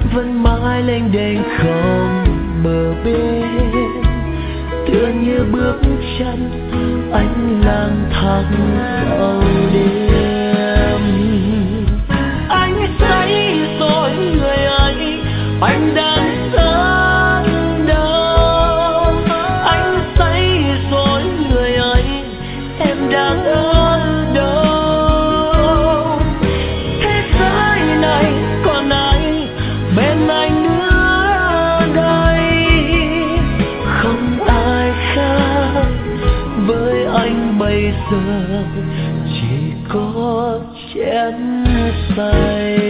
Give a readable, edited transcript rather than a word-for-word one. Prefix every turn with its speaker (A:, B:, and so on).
A: vẫn mãi lênh đênh không bờ bên, tựa như bước chân anh lang thang vào đêm. Anh thấy rồi người ấy, anh đang sống đâu. Anh thấy rồi người ấy, em đang ở đâu. Thế giới này còn ai bên anh nữa đây, không ai khác. Với anh bây giờ chỉ có chén say.